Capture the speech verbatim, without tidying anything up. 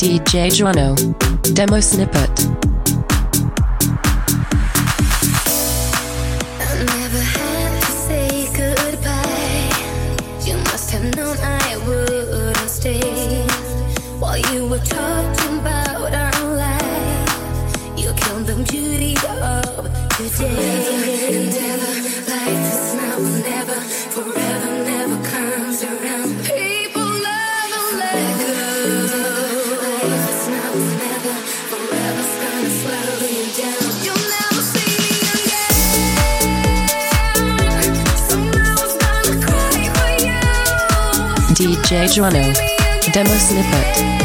D J Jono. Demo snippet. I never had to say goodbye. You must have known I wouldn't stay. While you were talking about our life, you killed the beauty of today. Forever and ever, like this now will never, forever never comes around. People love and let go. Like this now will never, forever's gonna slow you down. You'll never see me again. So now I'm gonna cry for you. D J Jono. Demo snippet.